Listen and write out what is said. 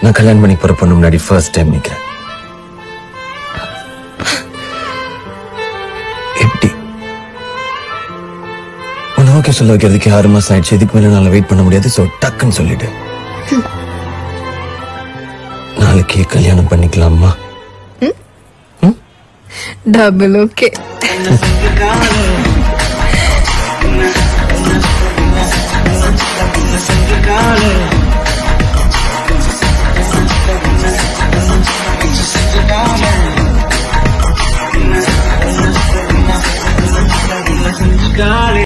நான் கல்யாணம் பண்ணி போற பொண்ணு முன்னாடி ஃபர்ஸ்ட் டைம் நிக்கிறேன். எப்படி உன்னை ஓகே சொல்ல வைக்கிறதுக்கு 6 மாசம் ஆயிடுச்சு. இதுக்கு மேல நான் வெயிட் பண்ண முடியாது. சோ டக்குன்னு சொல்லிட்டு நாளைக்கே கல்யாணம் பண்ணிக்கலாமா? Double okay. Call it.